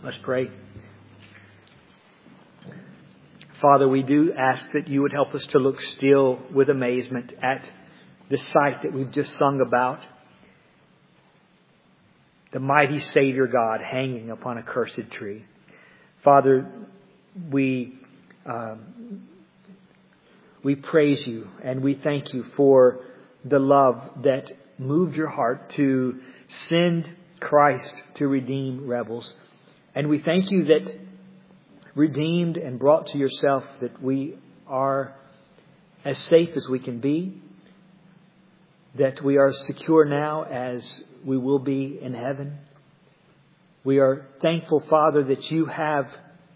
Let's pray. Father, we do ask that you would help us to look still with amazement at the sight that we've just sung about. The mighty Savior God hanging upon a cursed tree. Father, we praise you and we thank you for the love that moved your heart to send Christ to redeem rebels. And we thank you that redeemed and brought to yourself, that we are as safe as we can be, that we are secure now as we will be in heaven. We are thankful, Father, that you have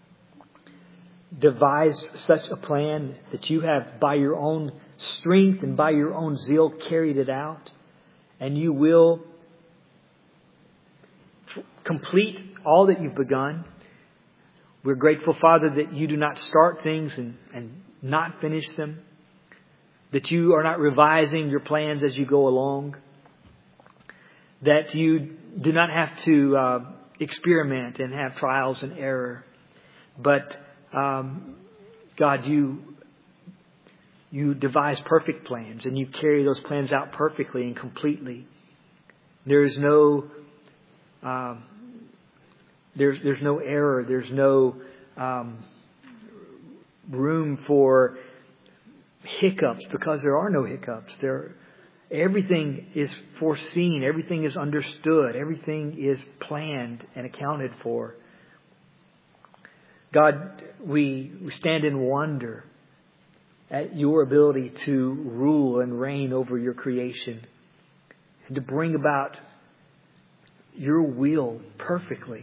devised such a plan, that you have by your own strength and by your own zeal carried it out, and you will complete all that you've begun. We're grateful, Father, that you do not start things and not finish them, that you are not revising your plans as you go along, that you do not have to experiment and have trials and error, but God, you devise perfect plans and you carry those plans out perfectly and completely. There's no error. There's no room for hiccups, because there are no hiccups. Everything is foreseen. Everything is understood. Everything is planned and accounted for. God, we stand in wonder at your ability to rule and reign over your creation and to bring about your will perfectly.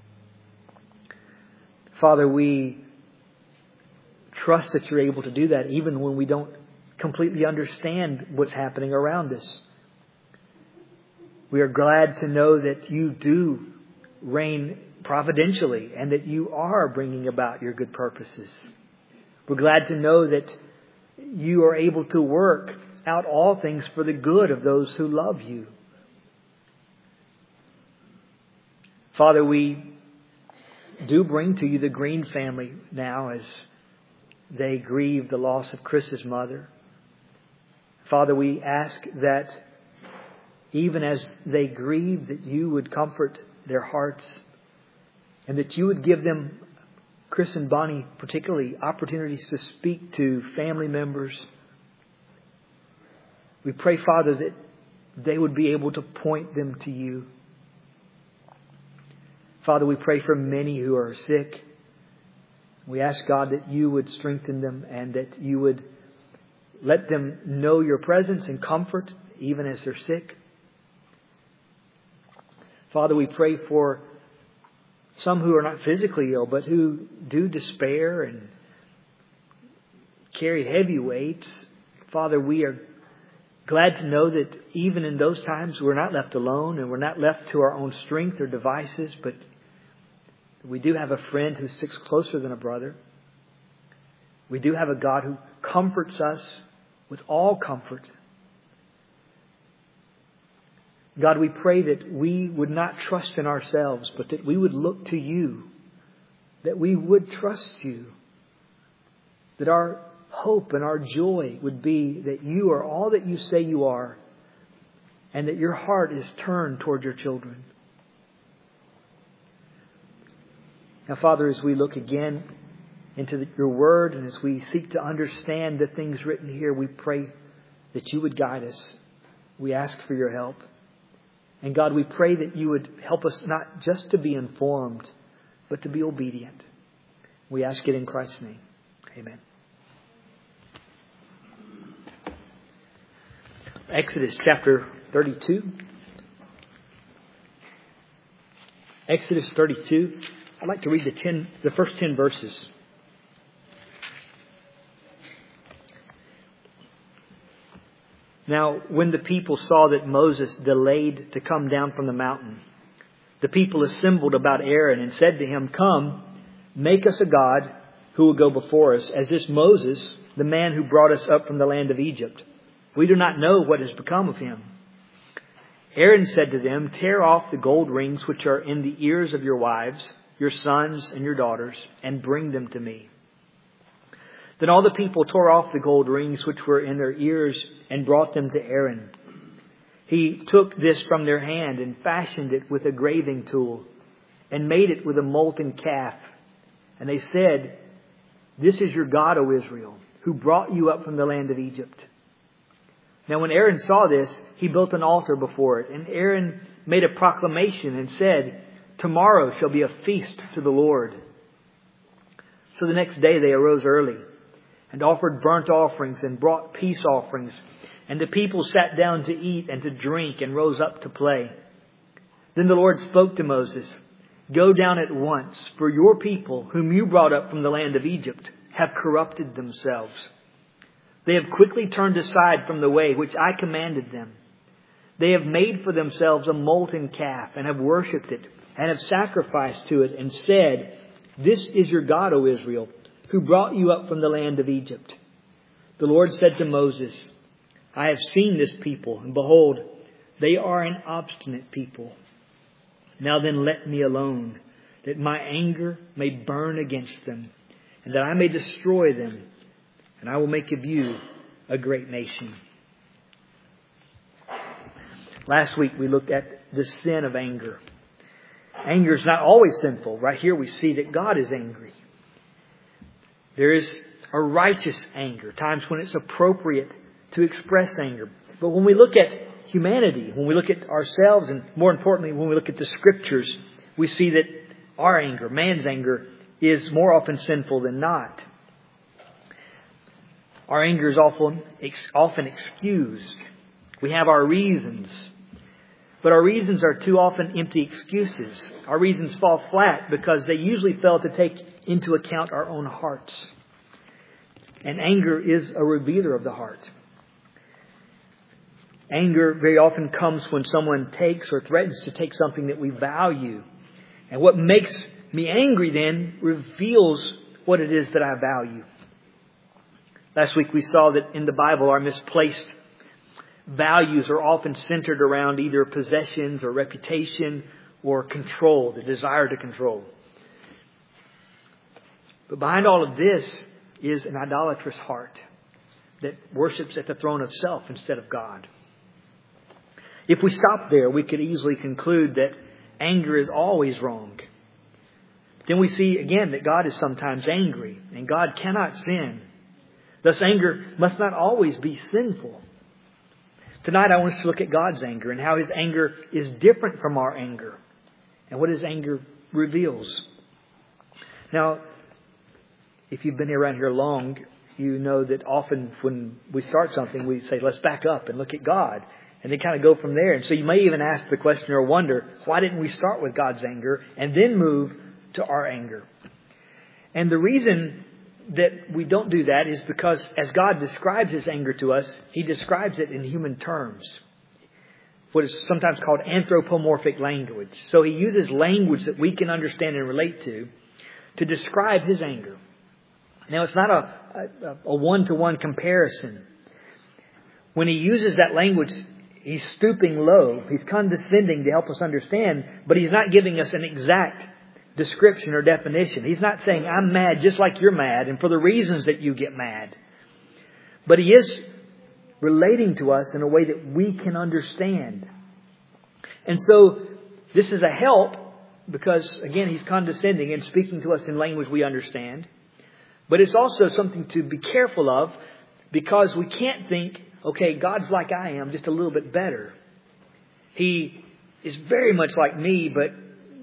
Father, we trust that you're able to do that even when we don't completely understand what's happening around us. We are glad to know that you do reign providentially and that you are bringing about your good purposes. We're glad to know that you are able to work out all things for the good of those who love you. Father, we do bring to you the Green family now as they grieve the loss of Chris's mother. Father, we ask that even as they grieve, that you would comfort their hearts and that you would give them, Chris and Bonnie particularly, opportunities to speak to family members. We pray, Father, that they would be able to point them to you. Father, we pray for many who are sick. We ask, God, that you would strengthen them and that you would let them know your presence and comfort even as they're sick. Father, we pray for some who are not physically ill, but who do despair and carry heavy weights. Father, we are glad to know that even in those times we're not left alone and we're not left to our own strength or devices, but we do have a friend who sticks closer than a brother. We do have a God who comforts us with all comfort. God, we pray that we would not trust in ourselves, but that we would look to you, that we would trust you, that our hope and our joy would be that you are all that you say you are, and that your heart is turned toward your children. Now, Father, as we look again into your word and as we seek to understand the things written here, we pray that you would guide us. We ask for your help. And God, we pray that you would help us not just to be informed, but to be obedient. We ask it in Christ's name. Amen. Exodus chapter 32. Exodus 32. I'd like to read the first 10 verses. Now, when the people saw that Moses delayed to come down from the mountain, the people assembled about Aaron and said to him, "Come, make us a god who will go before us, as this Moses, the man who brought us up from the land of Egypt. We do not know what has become of him." Aaron said to them, "Tear off the gold rings which are in the ears of your wives, your sons and your daughters, and bring them to me." Then all the people tore off the gold rings which were in their ears and brought them to Aaron. He took this from their hand and fashioned it with a graving tool and made it with a molten calf. And they said, "This is your God, O Israel, who brought you up from the land of Egypt." Now when Aaron saw this, he built an altar before it. And Aaron made a proclamation and said, "Tomorrow shall be a feast to the Lord." So the next day they arose early and offered burnt offerings and brought peace offerings. And the people sat down to eat and to drink and rose up to play. Then the Lord spoke to Moses, "Go down at once, for your people, whom you brought up from the land of Egypt, have corrupted themselves. They have quickly turned aside from the way which I commanded them. They have made for themselves a molten calf and have worshipped it and have sacrificed to it and said, 'This is your God, O Israel, who brought you up from the land of Egypt.' The Lord said to Moses, 'I have seen this people, and behold, they are an obstinate people. Now then let me alone, that my anger may burn against them, and that I may destroy them, and I will make of you a great nation.'" Last week we looked at the sin of anger. Anger is not always sinful. Right here we see that God is angry. There is a righteous anger, times when it's appropriate to express anger. But when we look at humanity, when we look at ourselves, and more importantly, when we look at the Scriptures, we see that our anger, man's anger, is more often sinful than not. Our anger is often excused. We have our reasons. But our reasons are too often empty excuses. Our reasons fall flat because they usually fail to take into account our own hearts. And anger is a revealer of the heart. Anger very often comes when someone takes or threatens to take something that we value. And what makes me angry then reveals what it is that I value. Last week we saw that in the Bible our misplaced values are often centered around either possessions or reputation or control, the desire to control. But behind all of this is an idolatrous heart that worships at the throne of self instead of God. If we stop there, we could easily conclude that anger is always wrong. Then we see again that God is sometimes angry and God cannot sin. Thus, anger must not always be sinful. Tonight I want us to look at God's anger and how His anger is different from our anger and what His anger reveals. Now, if you've been around here long, you know that often when we start something, we say, "Let's back up and look at God." And then kind of go from there. And so you may even ask the question or wonder, why didn't we start with God's anger and then move to our anger? And the reason that we don't do that is because as God describes His anger to us, He describes it in human terms. What is sometimes called anthropomorphic language. So He uses language that we can understand and relate to describe His anger. Now it's not a one-to-one comparison. When He uses that language, He's stooping low. He's condescending to help us understand, but He's not giving us an exact description or definition. He's not saying, "I'm mad just like you're mad and for the reasons that you get mad." But He is relating to us in a way that we can understand. And so this is a help because, again, He's condescending and speaking to us in language we understand. But it's also something to be careful of because we can't think, okay, God's like I am, just a little bit better. He is very much like me, but,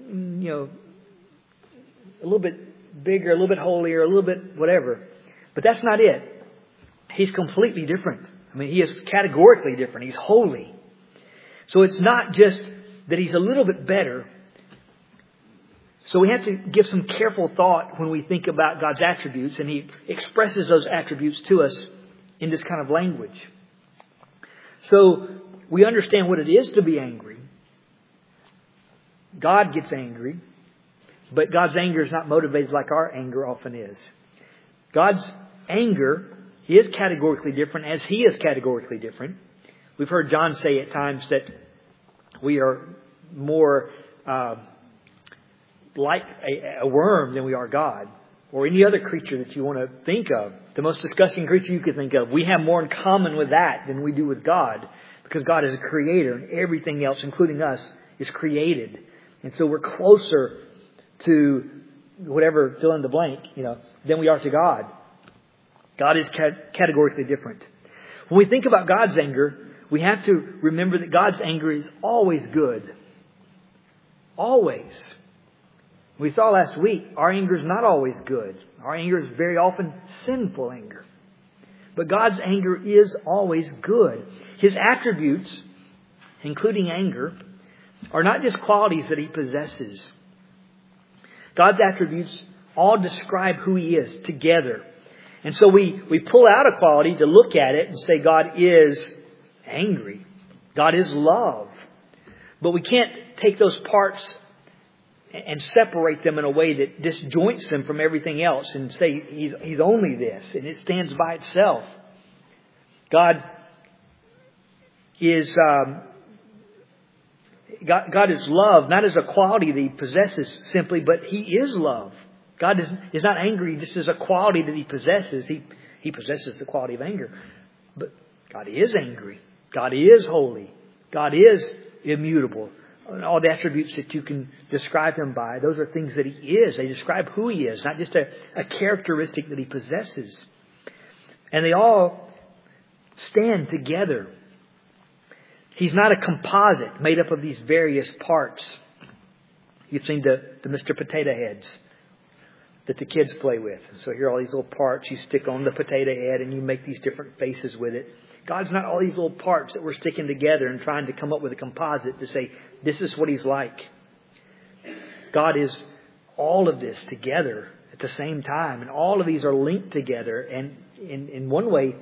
a little bit bigger, a little bit holier, a little bit whatever. But that's not it. He's completely different. I mean, He is categorically different. He's holy. So it's not just that He's a little bit better. So we have to give some careful thought when we think about God's attributes, and He expresses those attributes to us in this kind of language. So we understand what it is to be angry. God gets angry, but God's anger is not motivated like our anger often is. God's anger is categorically different as He is categorically different. We've heard John say at times that we are more like a worm than we are God, or any other creature that you want to think of. The most disgusting creature you could think of. We have more in common with that than we do with God, because God is a creator and everything else, including us, is created. And so we're closer to whatever, fill in the blank, than we are to God. God is categorically different. When we think about God's anger, we have to remember that God's anger is always good. Always. We saw last week, our anger is not always good. Our anger is very often sinful anger. But God's anger is always good. His attributes, including anger, are not just qualities that He possesses. God's attributes all describe who He is together. And so we pull out a quality to look at it and say God is angry. God is love. But we can't take those parts and separate them in a way that disjoints them from everything else and say He's only this and it stands by itself. God is love, not as a quality that He possesses simply, but He is love. God is not angry just as a quality that He possesses. He possesses the quality of anger. But God is angry. God is holy. God is immutable. And all the attributes that you can describe Him by, those are things that He is. They describe who He is, not just a characteristic that He possesses. And they all stand together. He's not a composite made up of these various parts. You've seen the Mr. Potato Heads that the kids play with. So here are all these little parts you stick on the potato head and you make these different faces with it. God's not all these little parts that we're sticking together and trying to come up with a composite to say, this is what He's like. God is all of this together at the same time. And all of these are linked together and in one way,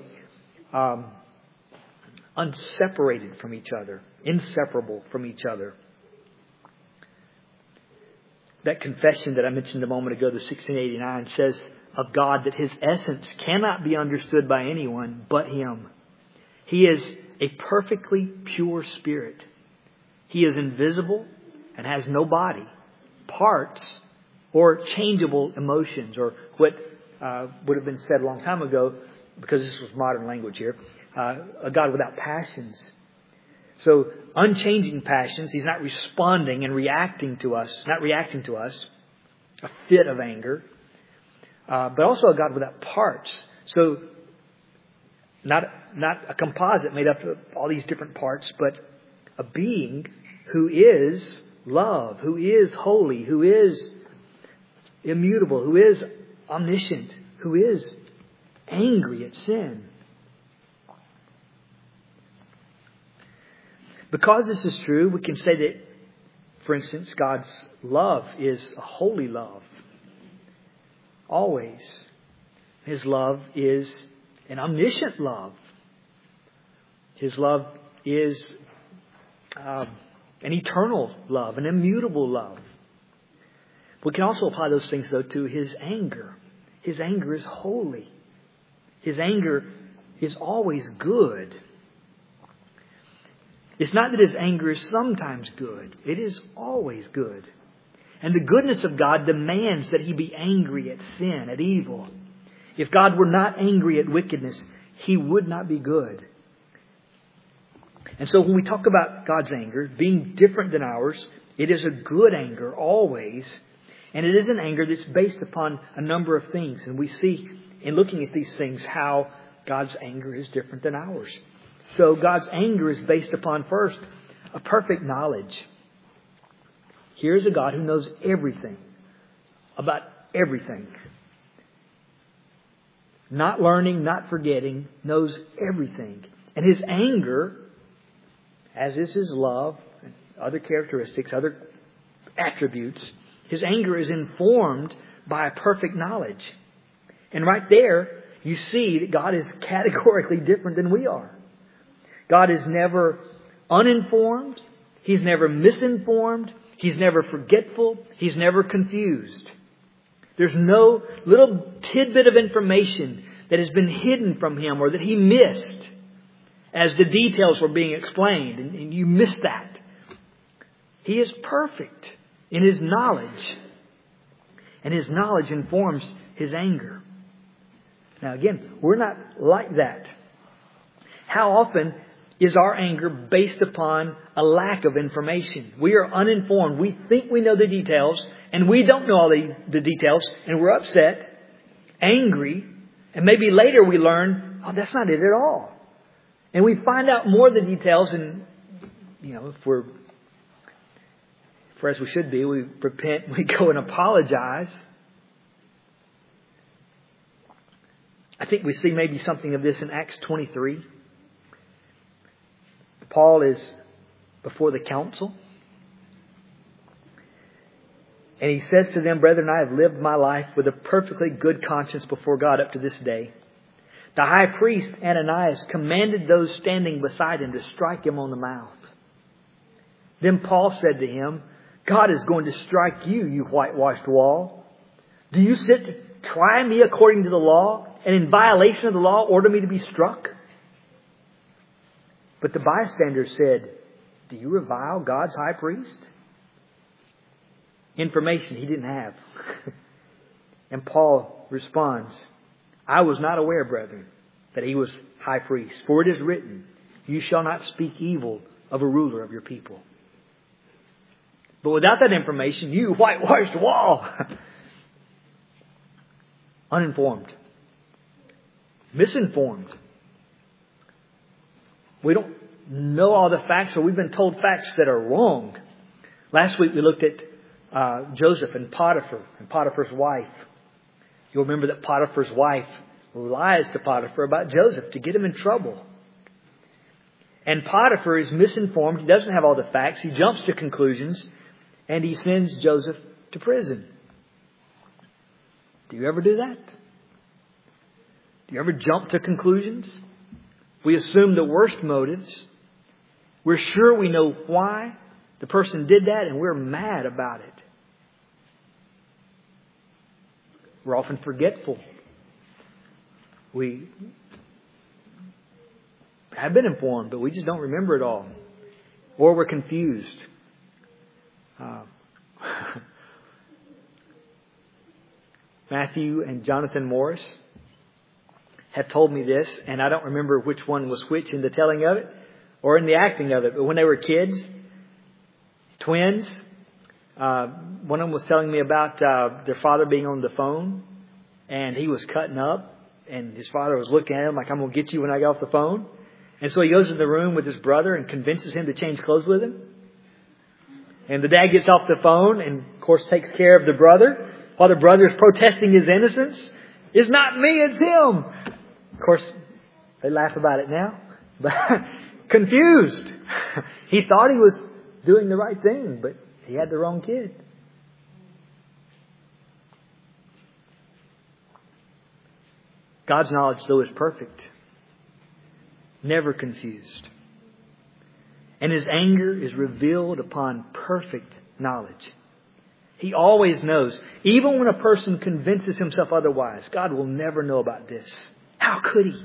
unseparated from each other, inseparable from each other. That confession that I mentioned a moment ago, the 1689, says of God that His essence cannot be understood by anyone but Him. He is a perfectly pure spirit. He is invisible and has no body, parts, or changeable emotions, or what would have been said a long time ago, because this was modern language here, a God without passions. So unchanging passions. He's not responding and reacting to us, a fit of anger, but also a God without parts. So not a composite made up of all these different parts, but a being who is love, who is holy, who is immutable, who is omniscient, who is angry at sin. Because this is true, we can say that, for instance, God's love is a holy love. Always. His love is an omniscient love. His love is an eternal love, an immutable love. We can also apply those things, though, to His anger. His anger is holy. His anger is always good. It's not that His anger is sometimes good. It is always good. And the goodness of God demands that He be angry at sin, at evil. If God were not angry at wickedness, He would not be good. And so when we talk about God's anger being different than ours, it is a good anger always. And it is an anger that's based upon a number of things. And we see in looking at these things how God's anger is different than ours. So God's anger is based upon, first, a perfect knowledge. Here's a God who knows everything about everything. Not learning, not forgetting, knows everything. And His anger, as is His love, and other characteristics, other attributes, His anger is informed by a perfect knowledge. And right there, you see that God is categorically different than we are. God is never uninformed. He's never misinformed. He's never forgetful. He's never confused. There's no little tidbit of information that has been hidden from Him or that He missed as the details were being explained. And you missed that. He is perfect in His knowledge. And his knowledge informs his anger. Now again, we're not like that. How often is our anger based upon a lack of information? We are uninformed. We think we know the details, and we don't know all the details, and we're upset, angry, and maybe later we learn, oh, that's not it at all. And we find out more of the details, and if we're as we should be, we repent, we go and apologize. I think we see maybe something of this in Acts 23. Paul is before the council. And he says to them, "Brethren, I have lived my life with a perfectly good conscience before God up to this day." The high priest, Ananias, commanded those standing beside him to strike him on the mouth. Then Paul said to him, "God is going to strike you, you whitewashed wall. Do you sit to try me according to the law, and in violation of the law order me to be struck?" But the bystanders said, "Do you revile God's high priest?" Information he didn't have. And Paul responds, "I was not aware, brethren, that he was high priest. For it is written, you shall not speak evil of a ruler of your people." But without that information, you whitewashed wall. Uninformed. Misinformed. We don't know all the facts, or we've been told facts that are wrong. Last week we looked at Joseph and Potiphar and Potiphar's wife. You'll remember that Potiphar's wife lies to Potiphar about Joseph to get him in trouble. And Potiphar is misinformed. He doesn't have all the facts. He jumps to conclusions, and he sends Joseph to prison. Do you ever do that? Do you ever jump to conclusions? We assume the worst motives. We're sure we know why the person did that, and we're mad about it. We're often forgetful. We have been informed, but we just don't remember it all. Or we're confused. Matthew and Jonathan Morris have told me this, and I don't remember which one was which in the telling of it or in the acting of it. But when they were kids, twins, one of them was telling me about their father being on the phone, and he was cutting up, and his father was looking at him like, "I'm going to get you when I get off the phone." And so he goes in the room with his brother and convinces him to change clothes with him. And the dad gets off the phone and, of course, takes care of the brother while the brother is protesting his innocence. "It's not me, it's him." Of course, they laugh about it now. But confused. He thought he was doing the right thing, but he had the wrong kid. God's knowledge, though, is perfect. Never confused. And His anger is revealed upon perfect knowledge. He always knows. Even when a person convinces himself otherwise, God will never know about this. How could He?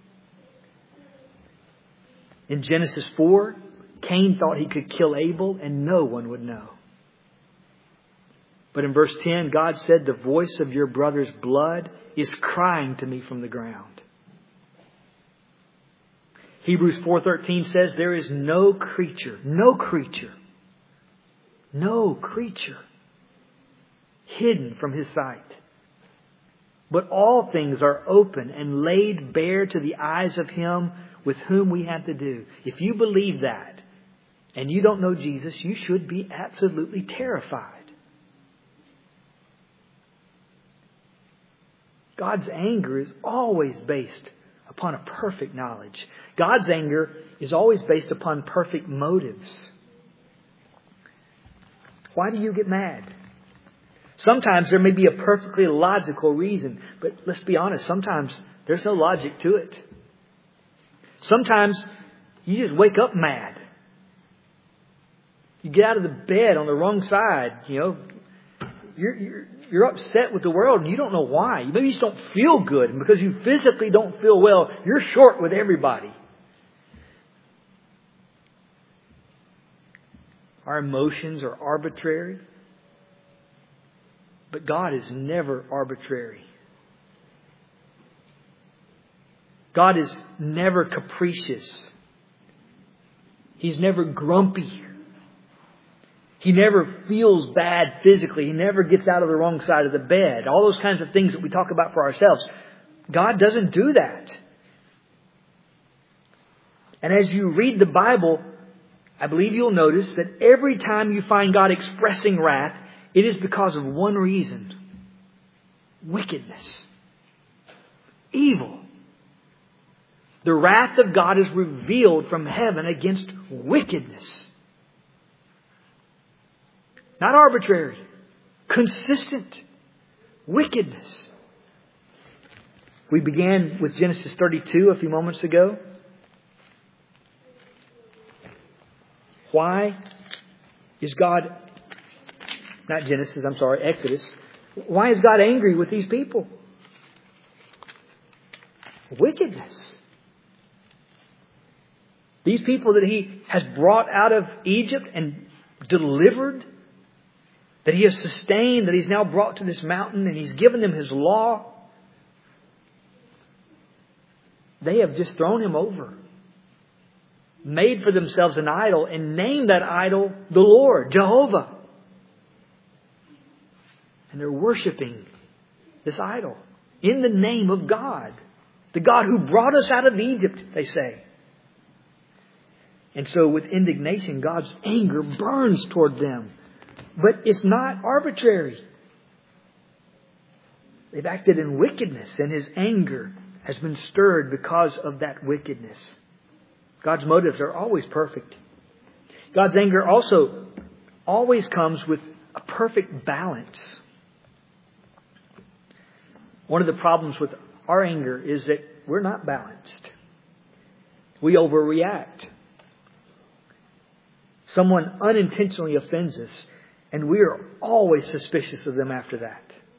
In Genesis 4, Cain thought he could kill Abel and no one would know. But in verse 10, God said, "The voice of your brother's blood is crying to me from the ground." Hebrews 4:13 says, "There is no creature hidden from His sight. But all things are open and laid bare to the eyes of Him with whom we have to do." If you believe that and you don't know Jesus, you should be absolutely terrified. God's anger is always based upon a perfect knowledge. God's anger is always based upon perfect motives. Why do you get mad? Sometimes there may be a perfectly logical reason, but let's be honest, sometimes there's no logic to it. Sometimes you just wake up mad. You get out of the bed on the wrong side, You're upset with the world and you don't know why. Maybe you just don't feel good. And because you physically don't feel well, you're short with everybody. Our emotions are arbitrary. But God is never arbitrary. God is never capricious. He's never grumpy. He never feels bad physically. He never gets out of the wrong side of the bed. All those kinds of things that we talk about for ourselves. God doesn't do that. And as you read the Bible, I believe you'll notice that every time you find God expressing wrath, it is because of one reason. Wickedness. Evil. The wrath of God is revealed from heaven against wickedness. Not arbitrary. Consistent. Wickedness. We began with Genesis 32 a few moments ago. Why is God, Exodus. Why is God angry with these people? Wickedness. These people that He has brought out of Egypt and delivered, that He has sustained, that He's now brought to this mountain and He's given them His law. They have just thrown Him over. Made for themselves an idol and named that idol the Lord, Jehovah. And they're worshiping this idol in the name of God. The God who brought us out of Egypt, they say. And so with indignation, God's anger burns toward them. But it's not arbitrary. They've acted in wickedness, and His anger has been stirred because of that wickedness. God's motives are always perfect. God's anger also always comes with a perfect balance. One of the problems with our anger is that we're not balanced. We overreact. Someone unintentionally offends us, and we are always suspicious of them after that.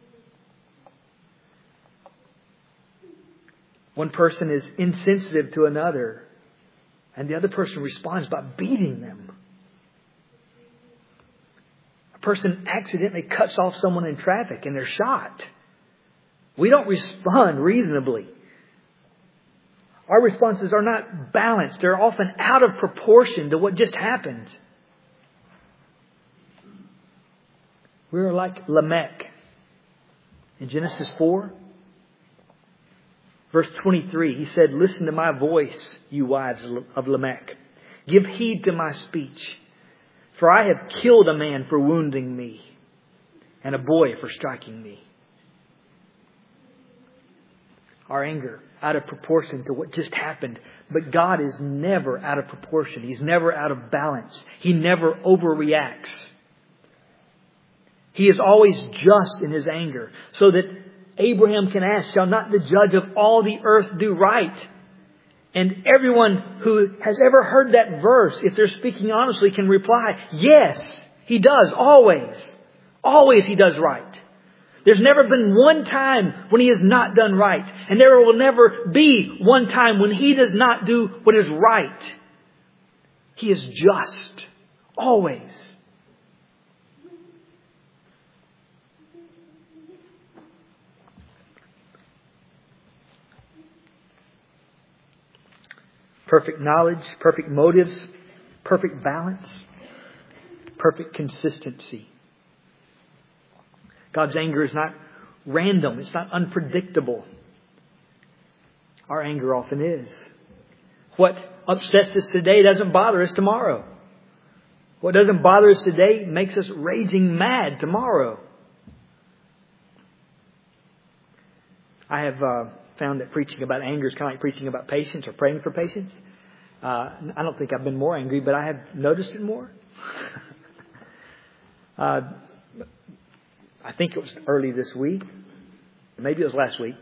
One person is insensitive to another, and the other person responds by beating them. A person accidentally cuts off someone in traffic and they're shot. We don't respond reasonably. Our responses are not balanced. They're often out of proportion to what just happened. We're like Lamech. In Genesis 4, verse 23, he said, "Listen to my voice, you wives of Lamech. Give heed to my speech. For I have killed a man for wounding me, and a boy for striking me." Our anger out of proportion to what just happened. But God is never out of proportion. He's never out of balance. He never overreacts. He is always just in His anger, so that Abraham can ask, "Shall not the judge of all the earth do right?" And everyone who has ever heard that verse, if they're speaking honestly, can reply, yes, He does, always. Always He does right. There's never been one time when He has not done right. And there will never be one time when He does not do what is right. He is just. Always. Perfect knowledge, perfect motives, perfect balance, perfect consistency. God's anger is not random. It's not unpredictable. Our anger often is. What upsets us today doesn't bother us tomorrow. What doesn't bother us today makes us raging mad tomorrow. I have found that preaching about anger is kind of like preaching about patience or praying for patience. I don't think I've been more angry, but I have noticed it more. I think it was early this week. Maybe it was last week.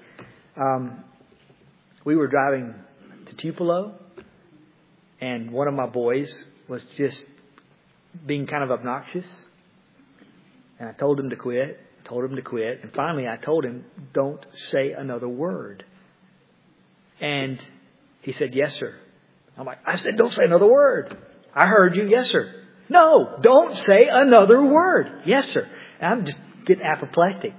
We were driving to Tupelo, and one of my boys was just being kind of obnoxious. And I told him to quit. And finally I told him, "Don't say another word." And he said, "Yes, sir." I'm like, "I said, don't say another word." "I heard you." "Yes, sir." "No, don't say another word." "Yes, sir." And I'm just get apoplectic.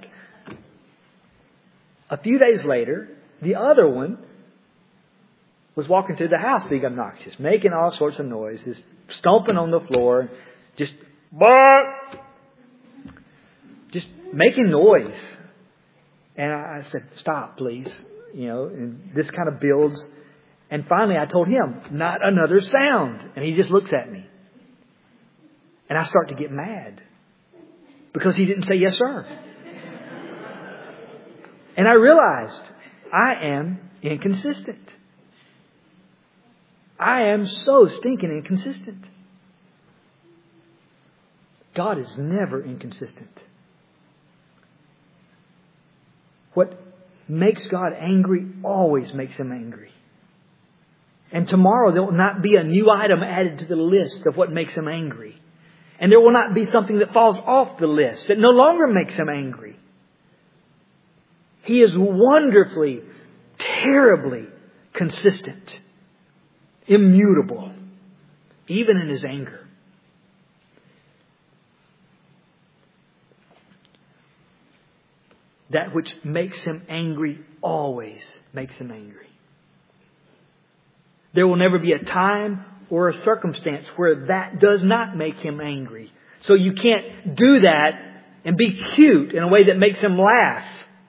A few days later, the other one was walking through the house being obnoxious, making all sorts of noises, stomping on the floor, just bark, just making noise. And I said, "Stop, please." And this kind of builds. And finally I told him, "Not another sound." And he just looks at me. And I start to get mad because he didn't say yes, sir. And I realized I am inconsistent. I am so stinking inconsistent. God is never inconsistent. What makes God angry always makes Him angry. And tomorrow there will not be a new item added to the list of what makes Him angry. And there will not be something that falls off the list that no longer makes Him angry. He is wonderfully, terribly consistent, immutable, even in His anger. That which makes Him angry always makes Him angry. There will never be a time or a circumstance where that does not make Him angry. So you can't do that and be cute in a way that makes Him laugh.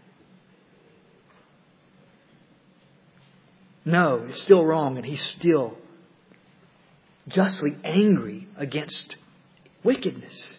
No, it's still wrong, and He's still justly angry against wickedness.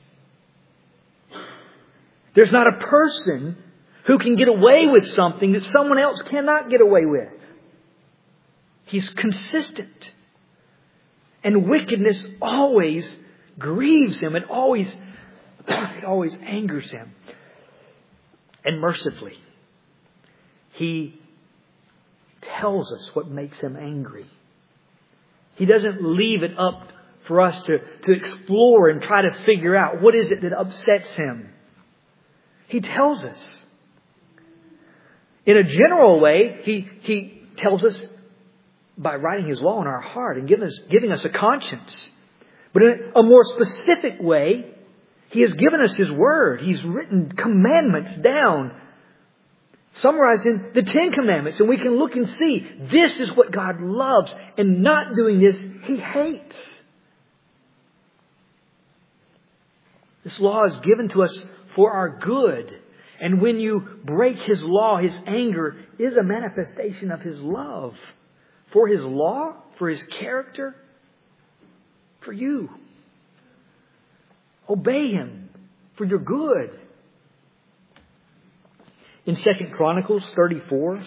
There's not a person who can get away with something that someone else cannot get away with. He's consistent. And wickedness always grieves Him. It always angers Him. And mercifully, He tells us what makes Him angry. He doesn't leave it up for us to explore and try to figure out what is it that upsets Him. He tells us. In a general way, He tells us by writing His law in our heart and giving us a conscience. But in a more specific way, He has given us His Word. He's written commandments down, summarized in the 10 Commandments. And we can look and see this is what God loves. And not doing this, He hates. This law is given to us for our good. And when you break His law, His anger is a manifestation of His love. For His law, for His character, for you. Obey Him for your good. In 2 Chronicles 34,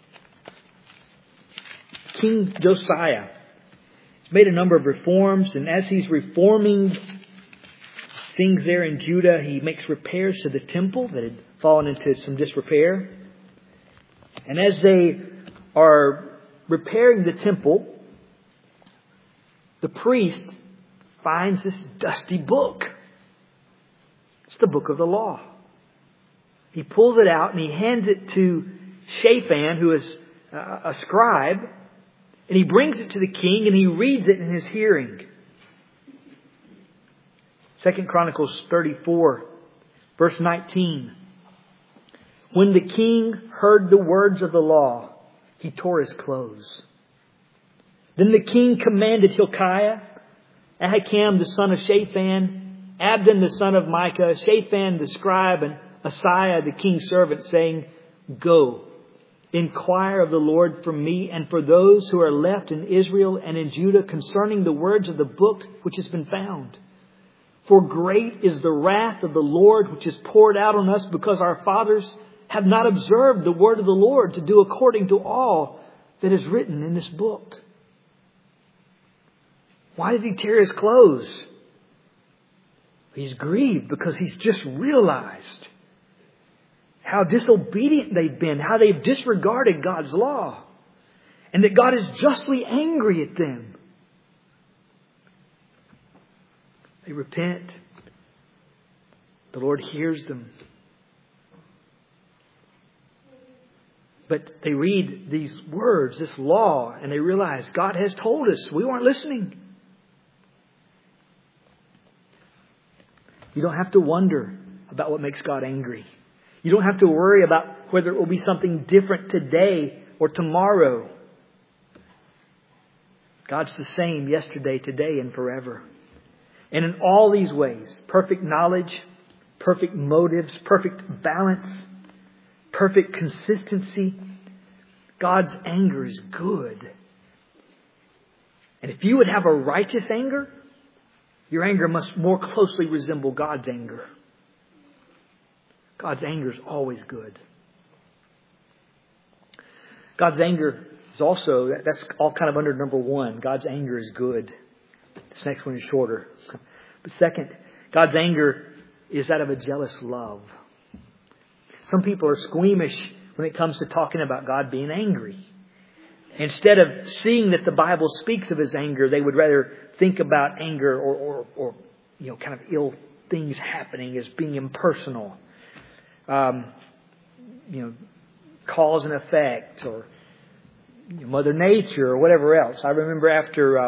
King Josiah has made a number of reforms, and as he's reforming things there in Judah, he makes repairs to the temple that had fallen into some disrepair. And as they are repairing the temple, the priest finds this dusty book. It's the book of the law. He pulls it out and he hands it to Shaphan, who is a scribe, and he brings it to the king and he reads it in his hearing. 2 Chronicles 34, verse 19. When the king heard the words of the law, he tore his clothes. Then the king commanded Hilkiah, Ahikam the son of Shaphan, Abdon the son of Micah, Shaphan the scribe, and Asaiah the king's servant, saying, Go, inquire of the Lord for me and for those who are left in Israel and in Judah concerning the words of the book which has been found. For great is the wrath of the Lord which is poured out on us, because our fathers have not observed the word of the Lord to do according to all that is written in this book. Why did he tear his clothes? He's grieved because he's just realized how disobedient they've been, how they've disregarded God's law, and that God is justly angry at them. They repent. The Lord hears them. But they read these words, this law, and they realize God has told us. We weren't listening. You don't have to wonder about what makes God angry. You don't have to worry about whether it will be something different today or tomorrow. God's the same yesterday, today, and forever. And in all these ways, perfect knowledge, perfect motives, perfect balance, perfect consistency, God's anger is good. And if you would have a righteous anger, your anger must more closely resemble God's anger. God's anger is always good. God's anger is also, that's all kind of under number one. God's anger is good. This next one is shorter. But second, God's anger is out of a jealous love. Some people are squeamish when it comes to talking about God being angry. Instead of seeing that the Bible speaks of His anger, they would rather think about anger or kind of ill things happening as being impersonal. Cause and effect, or Mother Nature, or whatever else. I remember after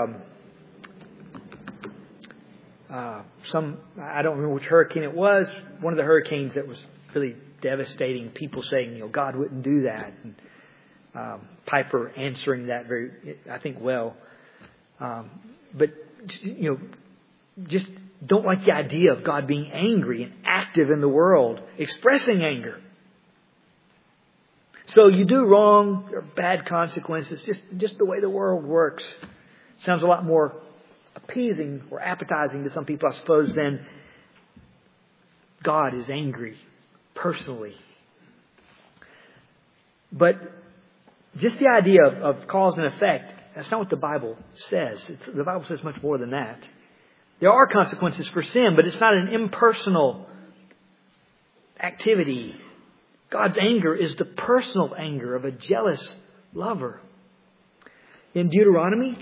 I don't remember which hurricane it was, one of the hurricanes that was really devastating, people saying, God wouldn't do that. And Piper answering that I think well. But just don't like the idea of God being angry and active in the world, expressing anger. So you do wrong, there are bad consequences, just the way the world works. Sounds a lot more appeasing or appetizing to some people, I suppose, than God is angry personally. But just the idea of cause and effect, that's not what the Bible says. The Bible says much more than that. There are consequences for sin, but it's not an impersonal activity. God's anger is the personal anger of a jealous lover. In Deuteronomy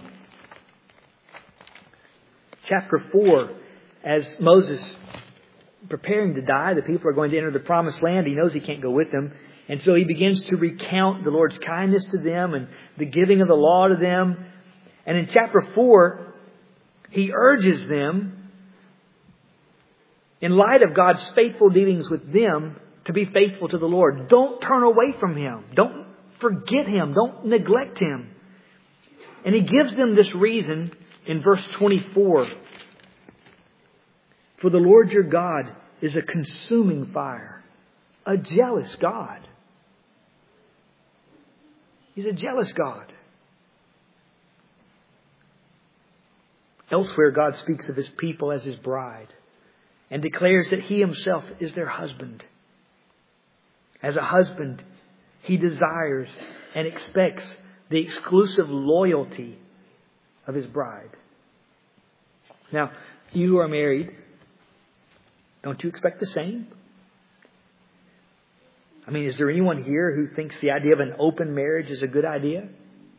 chapter 4, as Moses preparing to die, the people are going to enter the promised land. He knows he can't go with them. And so he begins to recount the Lord's kindness to them and the giving of the law to them. And in chapter 4, he urges them, in light of God's faithful dealings with them, to be faithful to the Lord. Don't turn away from Him. Don't forget Him. Don't neglect Him. And he gives them this reason in verse 24. For the Lord your God is a consuming fire, a jealous God. He's a jealous God. Elsewhere, God speaks of His people as His bride and declares that He Himself is their husband. As a husband, He desires and expects the exclusive loyalty of His bride. Now, you who are married, don't you expect the same? I mean, is there anyone here who thinks the idea of an open marriage is a good idea?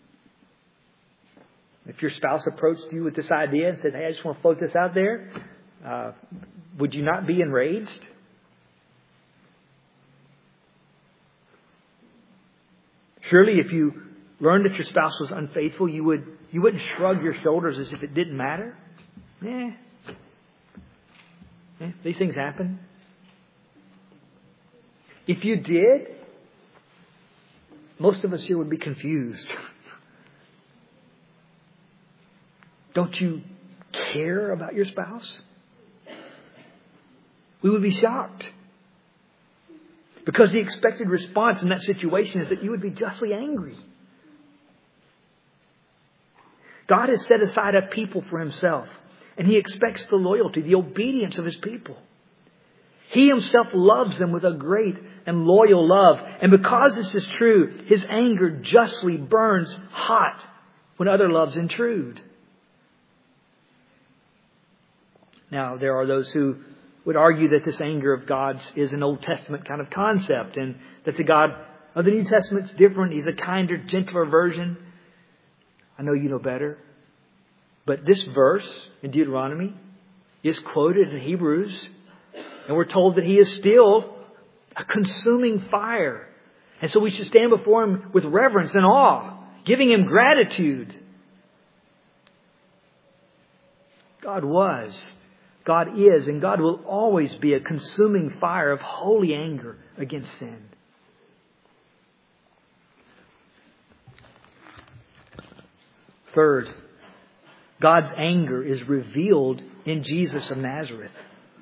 If your spouse approached you with this idea and said, hey, I just want to float this out there, would you not be enraged? Surely if you learned that your spouse was unfaithful, you wouldn't shrug your shoulders as if it didn't matter. These things happen. If you did, most of us here would be confused. Don't you care about your spouse? We would be shocked. Because the expected response in that situation is that you would be justly angry. God has set aside a people for Himself. And He expects the loyalty, the obedience of His people. He Himself loves them with a great and loyal love. And because this is true, His anger justly burns hot when other loves intrude. Now, there are those who would argue that this anger of God's is an Old Testament kind of concept, and that the God of the New Testament is different. He's a kinder, gentler version. I know you know better. But this verse in Deuteronomy is quoted in Hebrews, and we're told that He is still a consuming fire. And so we should stand before Him with reverence and awe, giving Him gratitude. God God is and God will always be a consuming fire of holy anger against sin. Third, God's anger is revealed in Jesus of Nazareth.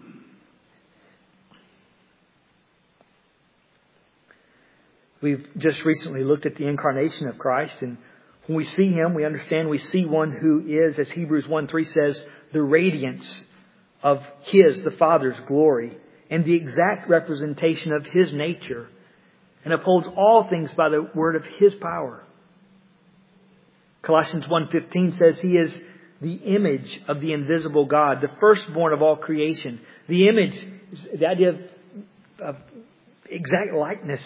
We've just recently looked at the incarnation of Christ, and when we see Him, we understand we see one who is, as Hebrews 1:3 says, the radiance of His, the Father's glory, and the exact representation of His nature, and upholds all things by the word of His power. Colossians 1:15 says He is the image of the invisible God, the firstborn of all creation. The image is the idea of exact likeness.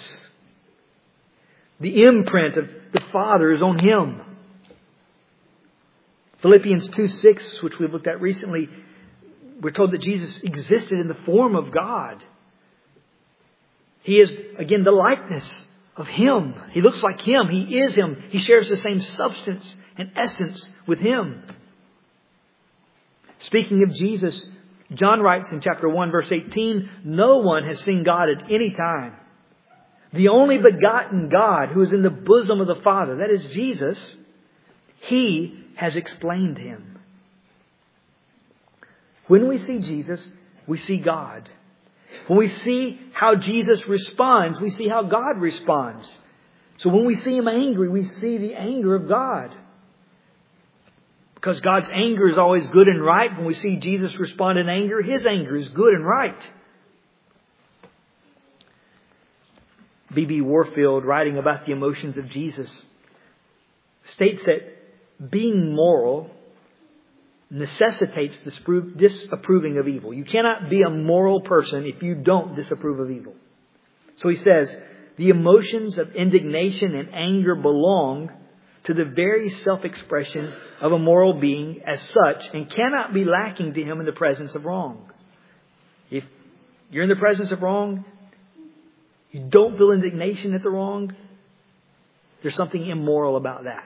The imprint of the Father is on Him. Philippians 2:6, which we've looked at recently, we're told that Jesus existed in the form of God. He is, again, the likeness of Him. He looks like Him. He is Him. He shares the same substance and essence with Him. Speaking of Jesus, John writes in chapter 1, verse 18, "No one has seen God at any time. The only begotten God who is in the bosom of the Father," that is Jesus, He has explained Him. When we see Jesus, we see God. When we see how Jesus responds, we see how God responds. So when we see Him angry, we see the anger of God. Because God's anger is always good and right. When we see Jesus respond in anger, His anger is good and right. B.B. Warfield, writing about the emotions of Jesus, states that being moral necessitates disapproving of evil. You cannot be a moral person if you don't disapprove of evil. So he says, the emotions of indignation and anger belong to the very self-expression of a moral being as such and cannot be lacking to him in the presence of wrong. If you're in the presence of wrong, you don't feel indignation at the wrong, there's something immoral about that.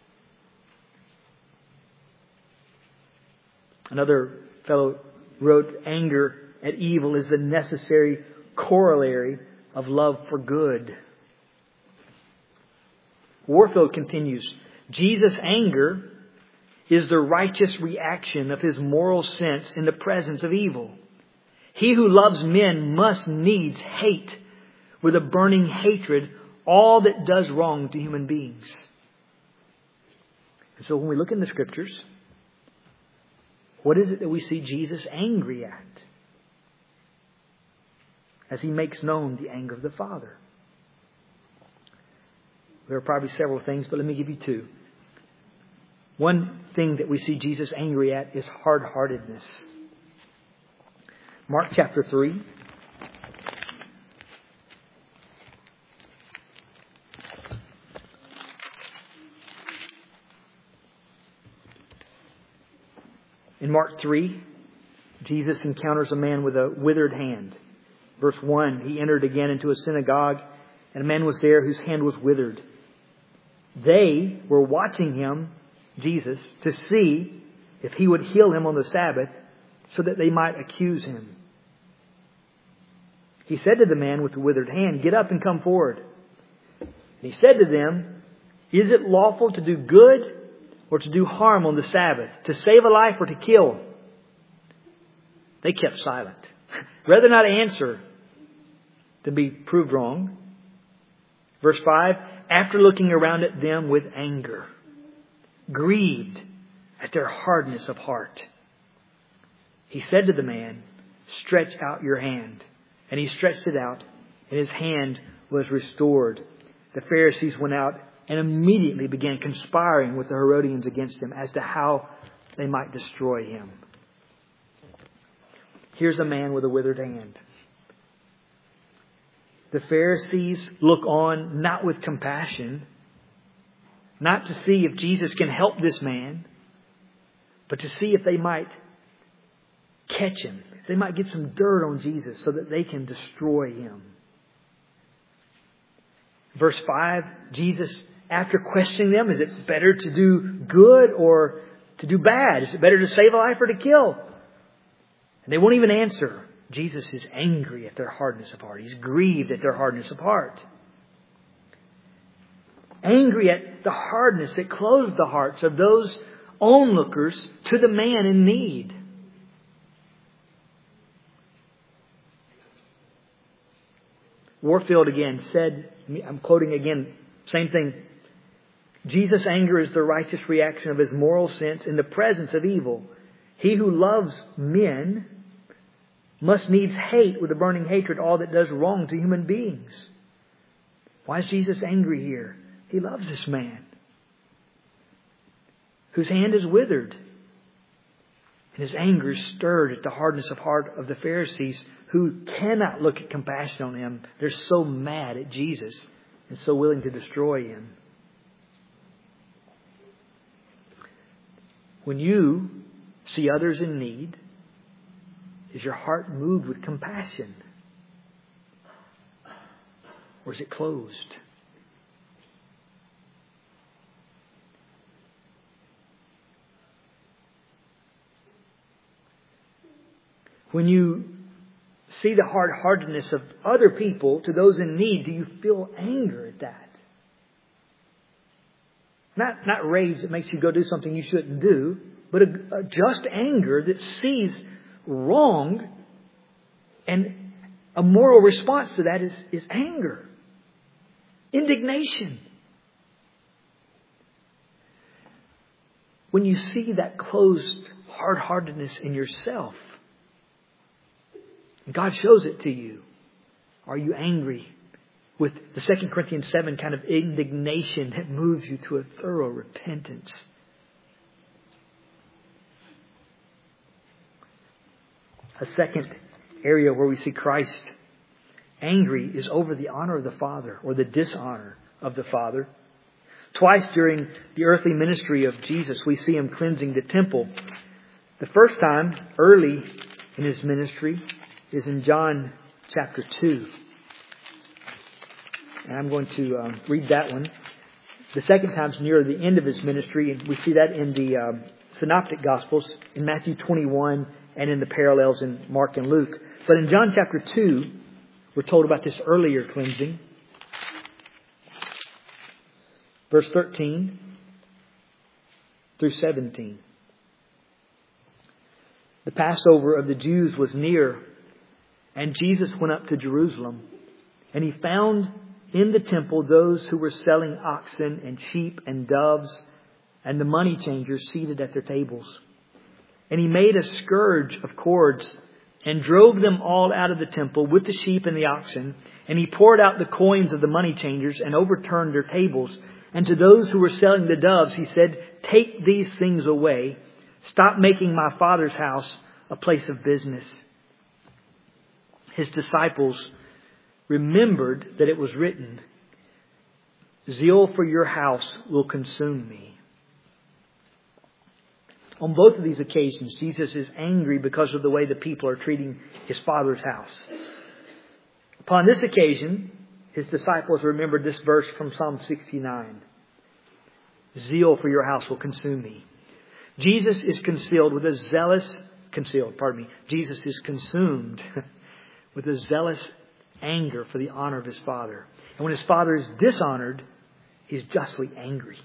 Another fellow wrote, anger at evil is the necessary corollary of love for good. Warfield continues, Jesus' anger is the righteous reaction of His moral sense in the presence of evil. He who loves men must needs hate with a burning hatred all that does wrong to human beings. And so when we look in the Scriptures, what is it that we see Jesus angry at as He makes known the anger of the Father? There are probably several things, but let me give you two. One thing that we see Jesus angry at is hard-heartedness. Mark chapter 3. In Mark 3, Jesus encounters a man with a withered hand. Verse 1, He entered again into a synagogue, and a man was there whose hand was withered. They were watching him, Jesus, to see if He would heal him on the Sabbath so that they might accuse Him. He said to the man with the withered hand, "Get up and come forward." And He said to them, "Is it lawful to do good or to do harm on the Sabbath, to save a life or to kill?" They kept silent. Rather not answer than be proved wrong. Verse 5, after looking around at them with anger, grieved at their hardness of heart, He said to the man, "Stretch out your hand." And he stretched it out, and his hand was restored. The Pharisees went out and immediately began conspiring with the Herodians against Him as to how they might destroy Him. Here's a man with a withered hand. The Pharisees look on not with compassion, not to see if Jesus can help this man, but to see if they might catch Him, if they might get some dirt on Jesus so that they can destroy Him. Verse 5, Jesus, after questioning them, is it better to do good or to do bad? Is it better to save a life or to kill? And they won't even answer. Jesus is angry at their hardness of heart. He's grieved at their hardness of heart. Angry at the hardness that closed the hearts of those onlookers to the man in need. Warfield again said, I'm quoting again, same thing. Jesus' anger is the righteous reaction of his moral sense in the presence of evil. He who loves men must needs hate with a burning hatred all that does wrong to human beings. Why is Jesus angry here? He loves this man whose hand is withered. And his anger is stirred at the hardness of heart of the Pharisees who cannot look at compassion on him. They're so mad at Jesus and so willing to destroy him. When you see others in need, is your heart moved with compassion? Or is it closed? When you see the hard-heartedness of other people to those in need, do you feel anger at that? Not rage that makes you go do something you shouldn't do, but a just anger that sees wrong, and a moral response to that is anger, indignation. When you see that closed hard-heartedness in yourself, God shows it to you, are you angry with the 2 Corinthians 7 kind of indignation that moves you to a thorough repentance? A second area where we see Christ angry is over the honor of the Father or the dishonor of the Father. Twice during the earthly ministry of Jesus, we see him cleansing the temple. The first time, early in his ministry, is in John chapter 2. And I'm going to read that one. The second time is near the end of his ministry, and we see that in the Synoptic Gospels, in Matthew 21, and in the parallels in Mark and Luke. But in John chapter 2, we're told about this earlier cleansing. Verse 13 through 17. The Passover of the Jews was near, and Jesus went up to Jerusalem, and he found in the temple those who were selling oxen and sheep and doves, and the money changers seated at their tables. And he made a scourge of cords and drove them all out of the temple with the sheep and the oxen. And he poured out the coins of the money changers and overturned their tables. And to those who were selling the doves, he said, "Take these things away. Stop making my Father's house a place of business." His disciples remembered that it was written, "Zeal for your house will consume me." On both of these occasions, Jesus is angry because of the way the people are treating his Father's house. Upon this occasion, his disciples remembered this verse from Psalm 69. "Zeal for your house will consume me." Jesus is Jesus is consumed with a zealous anger for the honor of his Father. And when his Father is dishonored, he's justly angry.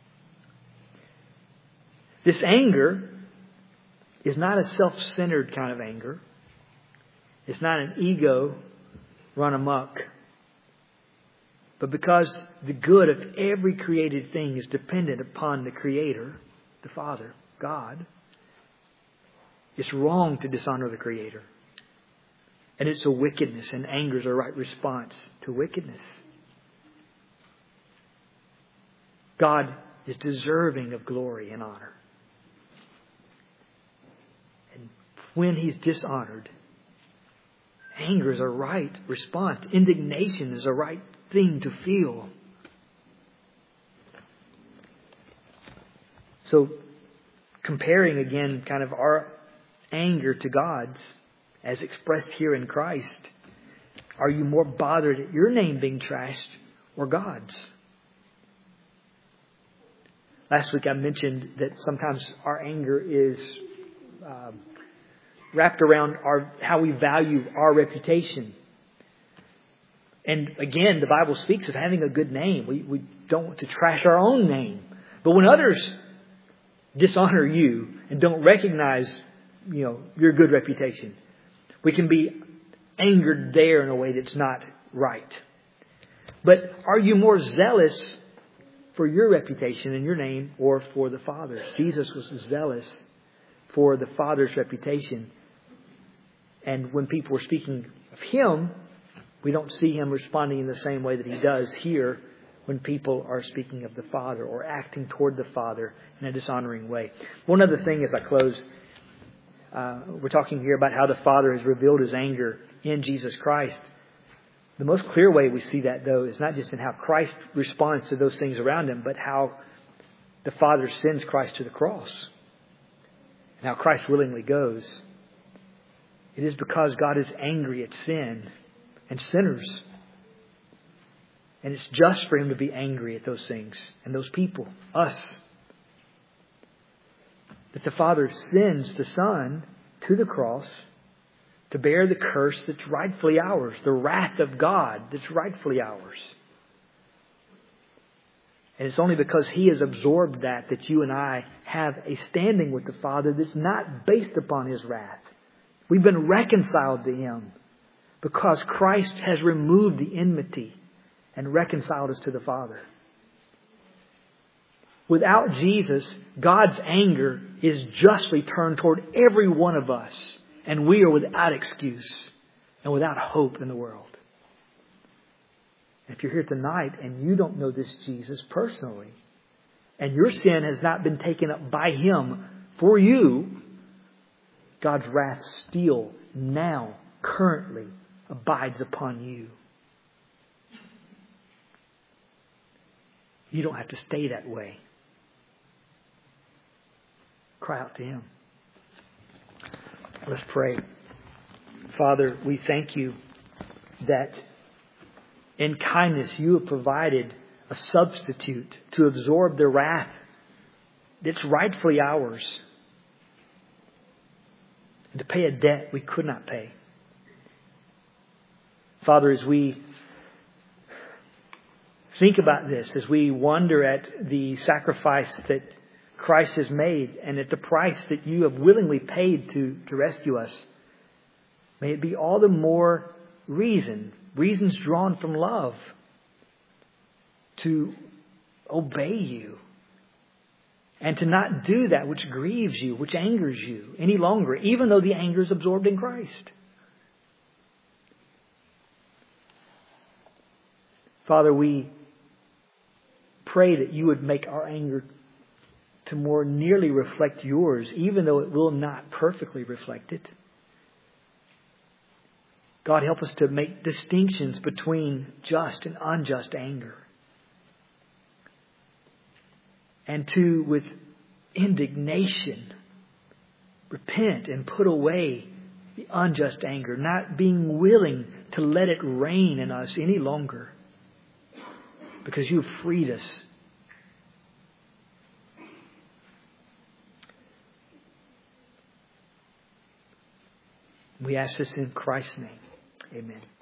This anger is not a self-centered kind of anger. It's not an ego run amok. But because the good of every created thing is dependent upon the Creator, the Father, God, it's wrong to dishonor the Creator. And it's a wickedness, and anger is a right response to wickedness. God is deserving of glory and honor. And when he's dishonored, anger is a right response. Indignation is a right thing to feel. So, comparing again kind of our anger to God's, as expressed here in Christ, are you more bothered at your name being trashed or God's? Last week I mentioned that sometimes our anger is wrapped around how we value our reputation. And again, the Bible speaks of having a good name. We don't want to trash our own name. But when others dishonor you and don't recognize, your good reputation, we can be angered there in a way that's not right. But are you more zealous for your reputation and your name or for the Father's? Jesus was zealous for the Father's reputation. And when people were speaking of Him, we don't see Him responding in the same way that He does here when people are speaking of the Father or acting toward the Father in a dishonoring way. One other thing as I close, we're talking here about how the Father has revealed His anger in Jesus Christ. The most clear way we see that, though, is not just in how Christ responds to those things around Him, but how the Father sends Christ to the cross. And how Christ willingly goes. It is because God is angry at sin and sinners. And it's just for Him to be angry at those things and those people, us. That the Father sends the Son to the cross to bear the curse that's rightfully ours, the wrath of God that's rightfully ours. And it's only because He has absorbed that you and I have a standing with the Father that's not based upon His wrath. We've been reconciled to Him because Christ has removed the enmity and reconciled us to the Father. Without Jesus, God's anger is justly turned toward every one of us. And we are without excuse and without hope in the world. If you're here tonight and you don't know this Jesus personally, and your sin has not been taken up by Him for you, God's wrath still, now, currently, abides upon you. You don't have to stay that way. Cry out to Him. Let's pray. Father, we thank You that in kindness You have provided a substitute to absorb the wrath that's rightfully ours, and to pay a debt we could not pay. Father, as we think about this, as we wonder at the sacrifice that Christ has made and at the price that You have willingly paid to rescue us, may it be all the more reasons drawn from love to obey You and to not do that which grieves You, which angers You any longer, even though the anger is absorbed in Christ. Father, we pray that You would make our anger to more nearly reflect Yours, even though it will not perfectly reflect it. God, help us to make distinctions between just and unjust anger. And to, with indignation, repent and put away the unjust anger, not being willing to let it reign in us any longer, because You've freed us. We ask this in Christ's name. Amen.